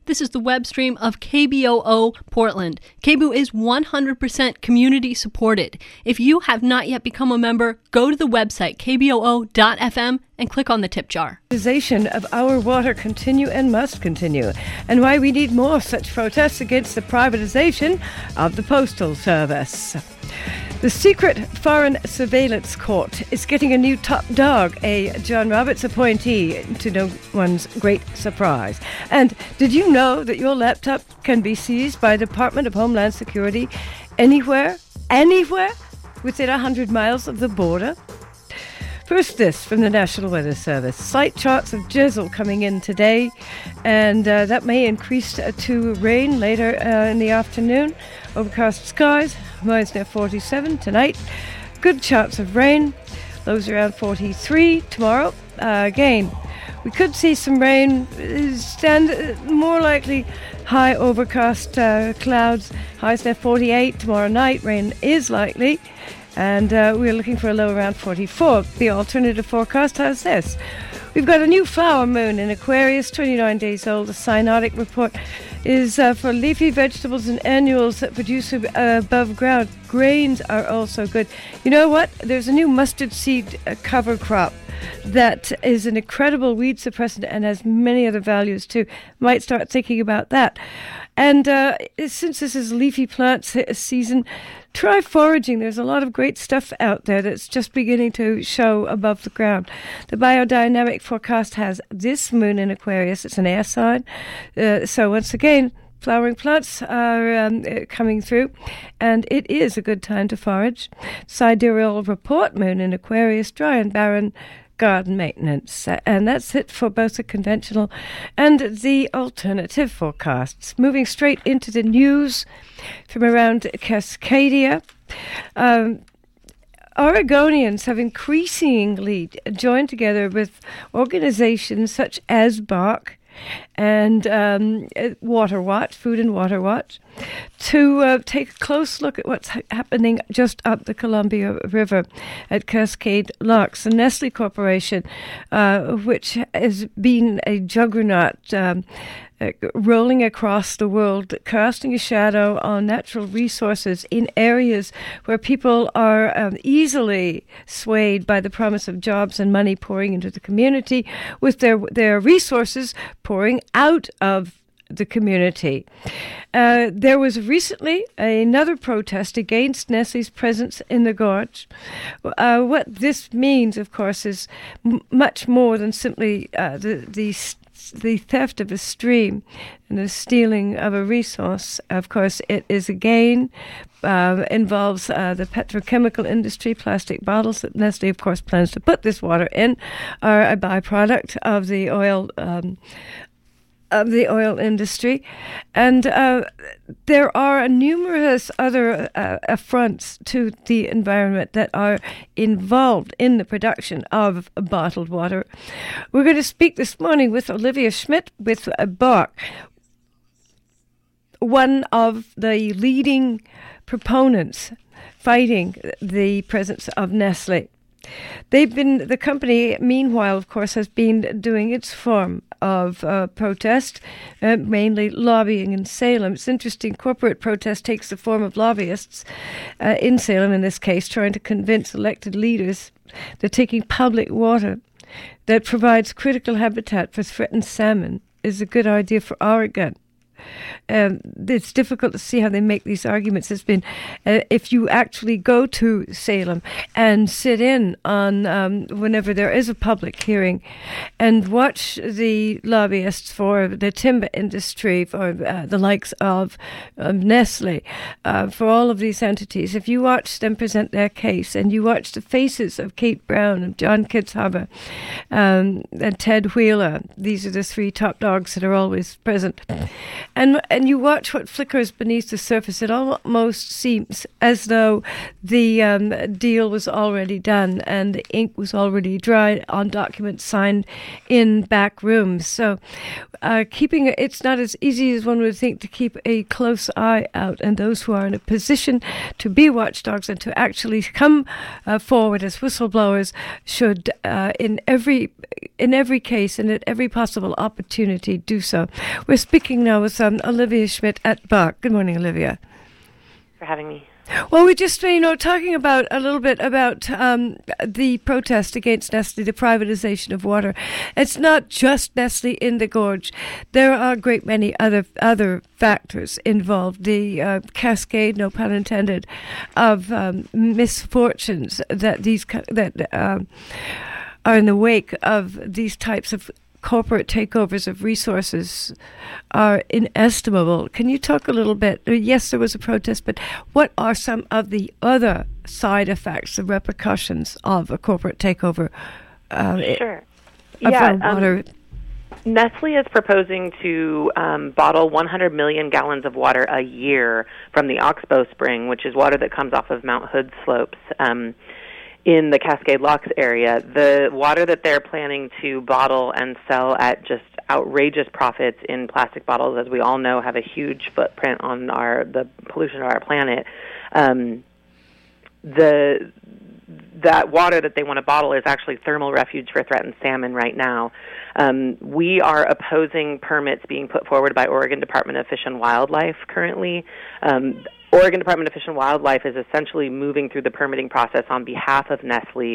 This is the web stream of KBOO Portland. KBOO is 100% community supported. If you have not yet become a member, go to the website kboo.fm and click on the tip jar. Of our water continue and must continue, and why we need more such protests against the privatization of the Postal Service. The secret foreign surveillance court is getting a new top dog, a John Roberts appointee, to no one's great surprise. And did you know that your laptop can be seized by the Department of Homeland Security anywhere within 100 miles of the border? First, this from the National Weather Service. Slight charts of drizzle coming in today, and that may increase to rain later in the afternoon. Overcast skies, highs near 47 tonight. Good chance of rain, lows around 43 tomorrow. Again, we could see some rain, more likely high overcast clouds, highs near 48 tomorrow night. Rain is likely. And we're looking for a low around 44. The alternative forecast has this. We've got a new flower moon in Aquarius, 29 days old. The synodic report is for leafy vegetables and annuals that produce above ground. Grains are also good. You know what? There's a new mustard seed cover crop that is an incredible weed suppressant and has many other values too. Might start thinking about that. And since this is leafy plants season, try foraging. There's a lot of great stuff out there that's just beginning to show above the ground. The biodynamic forecast has this moon in Aquarius. It's an air sign. So once again, flowering plants are coming through, and it is a good time to forage. Sidereal report, moon in Aquarius, dry and barren garden maintenance, and that's it for both the conventional and the alternative forecasts. Moving straight into the news from around Cascadia. Oregonians have increasingly joined together with organizations such as BARC and Water Watch, Food and Water Watch, to take a close look at what's happening just up the Columbia River at Cascade Locks. The Nestle Corporation, which has been a juggernaut rolling across the world, casting a shadow on natural resources in areas where people are easily swayed by the promise of jobs and money pouring into the community, with their resources pouring out of the community. There was recently another protest against Nestle's presence in the gorge. What this means, of course, is much more than simply the theft of a stream and the stealing of a resource. Of course, it is again involves the petrochemical industry. Plastic bottles that Nestle, of course, plans to put this water in are a byproduct of the oil industry, and there are numerous other affronts to the environment that are involved in the production of bottled water. We're going to speak this morning with Olivia Schmidt with BARC, one of the leading proponents fighting the presence of Nestle. The company, meanwhile, of course, has been doing its form of protest, mainly lobbying in Salem. It's interesting, corporate protest takes the form of lobbyists in Salem, in this case, trying to convince elected leaders that taking public water that provides critical habitat for threatened salmon is a good idea for Oregon. It's difficult to see how they make these arguments. It's been, if you actually go to Salem and sit in on whenever there is a public hearing and watch the lobbyists for the timber industry, for the likes of Nestle, for all of these entities, if you watch them present their case and you watch the faces of Kate Brown and John Kitzhaber and Ted Wheeler, these are the three top dogs that are always present, And you watch what flickers beneath the surface. It almost seems as though the deal was already done and the ink was already dry on documents signed in back rooms. So it's not as easy as one would think to keep a close eye out. And those who are in a position to be watchdogs and to actually come forward as whistleblowers should, in every case and at every possible opportunity, do so. We're speaking now with Olivia Schmidt at BARC. Good morning, Olivia. Thanks for having me. Well, we're just, talking about a little bit about the protest against Nestle, the privatization of water. It's not just Nestle in the gorge. There are a great many other factors involved. The cascade, no pun intended, of misfortunes that are in the wake of these types of corporate takeovers of resources are inestimable. Can you talk a little bit? Yes, there was a protest, but what are some of the other side effects, the repercussions of a corporate takeover? Sure. Water? Nestle is proposing to bottle 100 million gallons of water a year from the Oxbow Spring, which is water that comes off of Mount Hood slopes. In the Cascade Locks area. The water that they're planning to bottle and sell at just outrageous profits in plastic bottles, as we all know, have a huge footprint on the pollution of our planet. That water that they want to bottle is actually thermal refuge for threatened salmon right now. We are opposing permits being put forward by Oregon Department of Fish and Wildlife currently. Oregon Department of Fish and Wildlife is essentially moving through the permitting process on behalf of Nestle,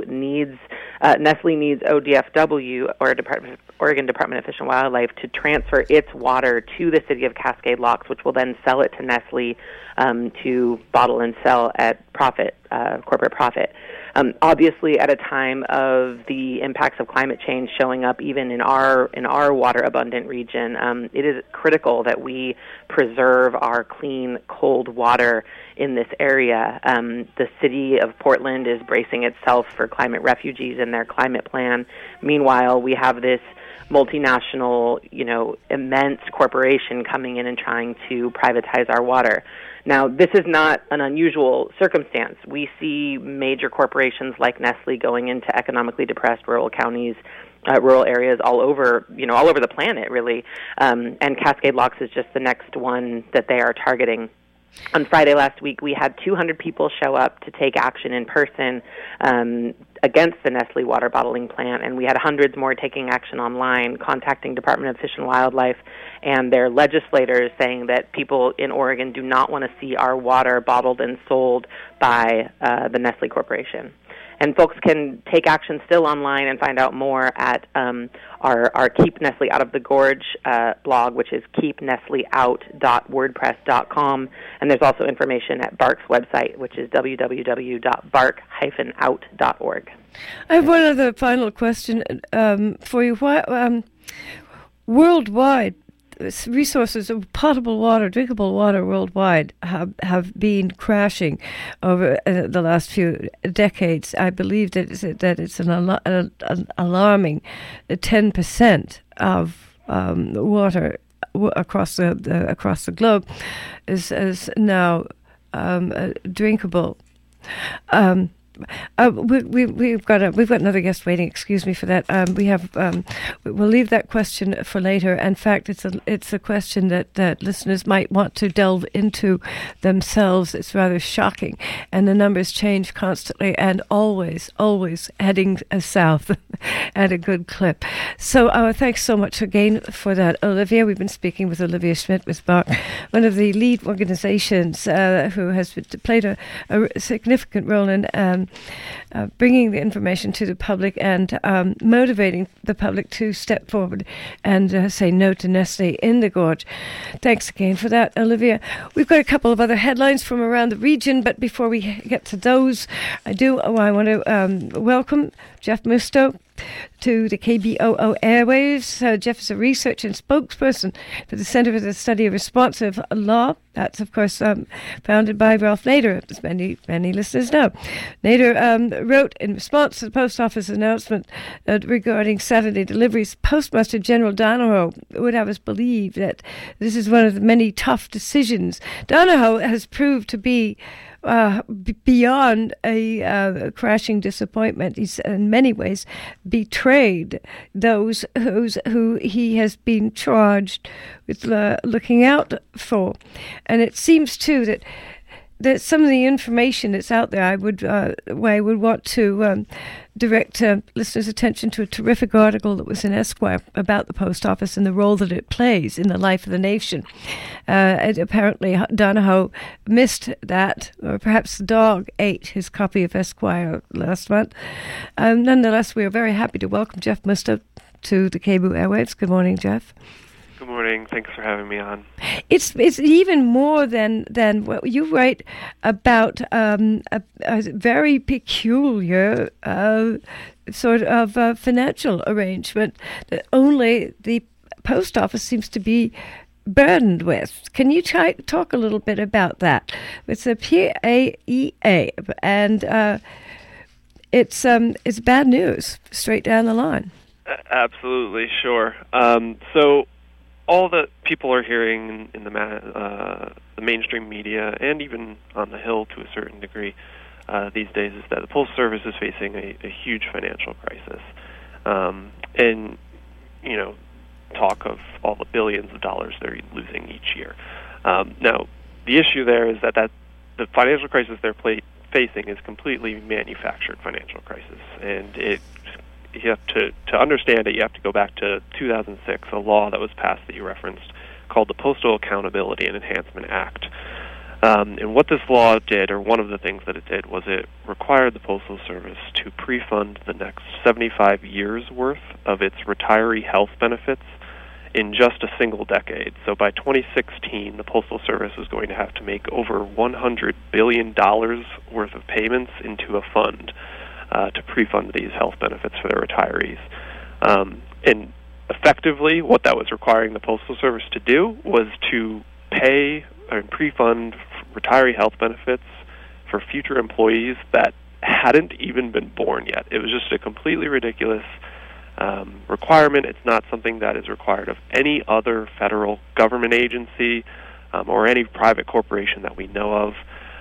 Nestle needs ODFW, or Oregon Department of Fish and Wildlife, to transfer its water to the city of Cascade Locks, which will then sell it to Nestle to bottle and sell at corporate profit. Obviously, at a time of the impacts of climate change showing up even in our water-abundant region, it is critical that we preserve our clean, cold water in this area. The city of Portland is bracing itself for climate refugees in their climate plan. Meanwhile, we have this multinational, immense corporation coming in and trying to privatize our water. Now, this is not an unusual circumstance. We see major corporations like Nestle going into economically depressed rural counties, rural areas all over the planet, really. And Cascade Locks is just the next one that they are targeting. On Friday last week, we had 200 people show up to take action in person against the Nestle water bottling plant, and we had hundreds more taking action online, contacting Department of Fish and Wildlife and their legislators, saying that people in Oregon do not want to see our water bottled and sold by the Nestle Corporation. And folks can take action still online and find out more at our Keep Nestle Out of the Gorge blog, which is keepnestleout.wordpress.com. And there's also information at BARC's website, which is www.barc-out.org. I have one other final question for you. Worldwide, resources of potable water, drinkable water worldwide have been crashing over the last few decades. I believe that it's an alarming 10% of water across the globe is now drinkable. We've got another guest waiting. Excuse me for that. We'll leave that question for later. In fact, it's a question that listeners might want to delve into themselves. It's rather shocking, and the numbers change constantly and always heading south at a good clip. So thanks so much again for that, Olivia. We've been speaking with Olivia Schmidt with BARC, one of the lead organizations who has played a significant role in bringing the information to the public and motivating the public to step forward and say no to Nestle in the gorge. Thanks again for that, Olivia. We've got a couple of other headlines from around the region, but before we get to those, I want to welcome Jeff Musto to the KBOO airwaves. Jeff is a researcher and spokesperson for the Center for the Study of Responsive Law That's, of course, founded by Ralph Nader, as many listeners know. Nader wrote in response to the post office announcement regarding Saturday deliveries, Postmaster General Donahoe would have us believe that this is one of the many tough decisions. Donahoe has proved to be beyond a crashing disappointment. He's in many ways betrayed those who he has been charged with looking out for. And it seems too that some of the information that's out there, I would want to direct listeners' attention to a terrific article that was in Esquire about the post office and the role that it plays in the life of the nation. Apparently, Donahoe missed that, or perhaps the dog ate his copy of Esquire last month. Nonetheless, we are very happy to welcome Jeff Musto to the KBOO airwaves. Good morning, Jeff. Good morning. Thanks for having me on. It's even more than what you write about a very peculiar sort of financial arrangement that only the post office seems to be burdened with. Can you talk a little bit about that? It's a PAEA, and it's bad news straight down the line. Absolutely, sure. So all that people are hearing in the mainstream media, and even on the Hill to a certain degree these days, is that the Postal Service is facing a huge financial crisis. And, talk of all the billions of dollars they're losing each year. Now, the issue there is that the financial crisis they're facing is completely manufactured financial crisis, and you have to understand it, you have to go back to 2006, a law that was passed that you referenced called the Postal Accountability and Enhancement Act. And what this law did, or one of the things that it did, was it required the Postal Service to pre-fund the next 75 years' worth of its retiree health benefits in just a single decade. So by 2016, the Postal Service was going to have to make over $100 billion worth of payments into a fund to pre-fund these health benefits for their retirees. And effectively, what that was requiring the Postal Service to do was to pay or pre-fund retiree health benefits for future employees that hadn't even been born yet. It was just a completely ridiculous requirement. It's not something that is required of any other federal government agency or any private corporation that we know of.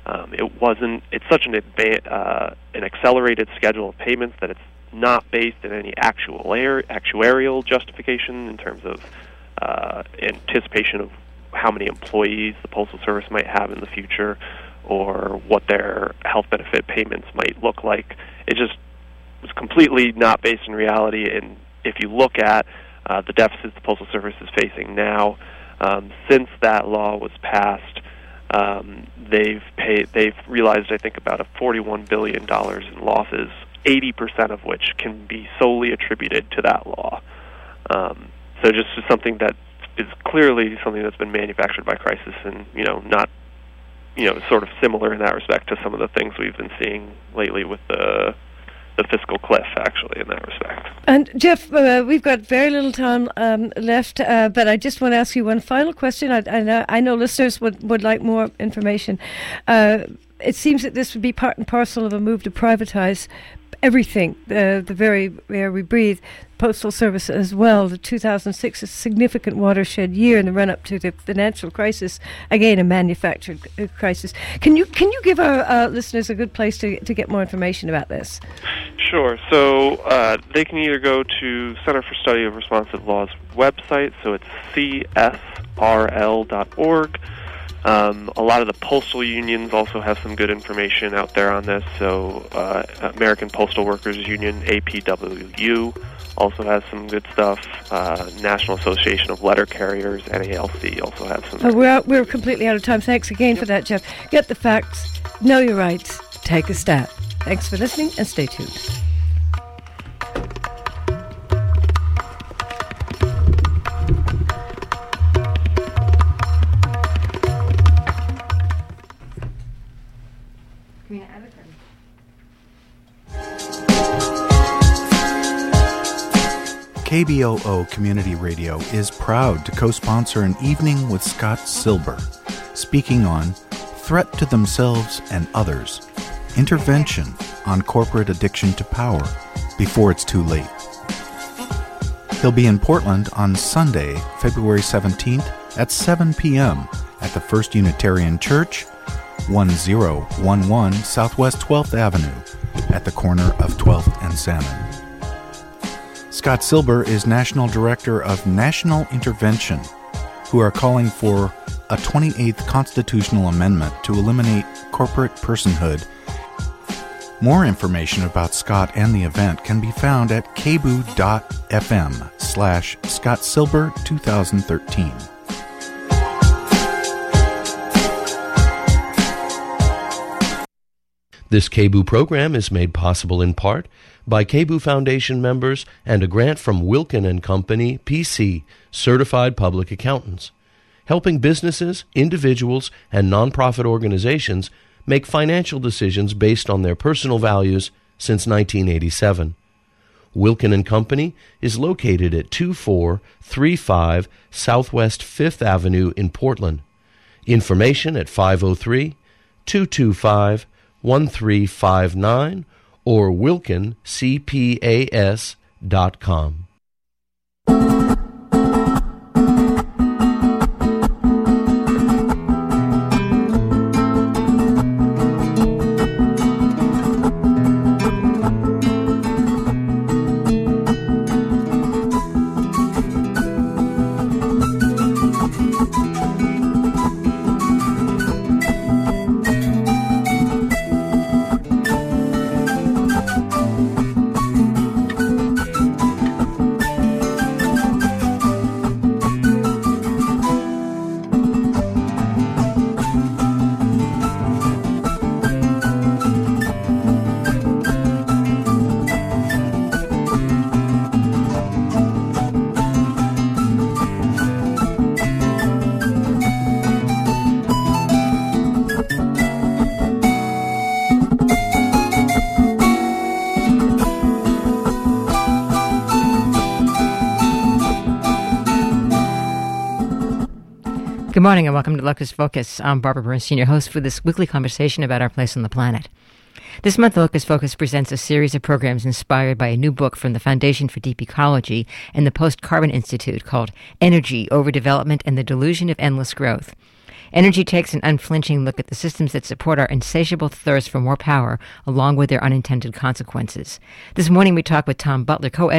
It's such an accelerated schedule of payments that it's not based in any actuarial justification in terms of anticipation of how many employees the Postal Service might have in the future or what their health benefit payments might look like. It just was completely not based in reality. And if you look at the deficits the Postal Service is facing now, since that law was passed, they've realized, I think, about $41 billion in losses, 80% of which can be solely attributed to that law. So just something that is clearly something that's been manufactured by crisis, and not sort of similar in that respect to some of the things we've been seeing lately with the fiscal cliff, actually, in that respect. And Jeff, we've got very little time left, but I just want to ask you one final question. I know listeners would like more information. It seems that this would be part and parcel of a move to privatize everything, the very air we breathe, Postal Service as well. The 2006 is a significant watershed year in the run-up to the financial crisis, again a manufactured crisis. Can you give our listeners a good place to get more information about this? Sure. So they can either go to Center for Study of Responsive Law's website, so it's csrl.org. A lot of the postal unions also have some good information out there on this. So American Postal Workers Union, APWU, also has some good stuff. National Association of Letter Carriers, NALC, also has some. We're completely out of time. Thanks again for that, Jeff. Get the facts, know your rights, take a stab. Thanks for listening, and stay tuned. KBOO Community Radio is proud to co-sponsor an evening with Scott Silber. speaking on Threat to Themselves and Others, Intervention on Corporate Addiction to Power Before It's Too Late. He'll be in Portland on Sunday, February 17th at 7 p.m. at the First Unitarian Church, 1011 Southwest 12th Avenue, at the corner of 12th and Salmon. Scott Silber is National Director of National Intervention, who are calling for a 28th constitutional amendment to eliminate corporate personhood. More information about Scott and the event can be found at kboo.fm/Scott Silber 2013. This KBOO program is made possible in part by KBOO Foundation members and a grant from Wilkin & Company, PC, Certified Public Accountants, helping businesses, individuals, and nonprofit organizations make financial decisions based on their personal values since 1987. Wilkin & Company is located at 2435 Southwest 5th Avenue in Portland. Information at 503-225-1359 or wilkincpas.com. Good morning and welcome to Locus Focus. I'm Barbara Bernstein, your host for this weekly conversation about our place on the planet. This month, Locus Focus presents a series of programs inspired by a new book from the Foundation for Deep Ecology and the Post-Carbon Institute called Energy, Overdevelopment, and the Delusion of Endless Growth. Energy takes an unflinching look at the systems that support our insatiable thirst for more power, along with their unintended consequences. This morning, we talk with Tom Butler, co-editor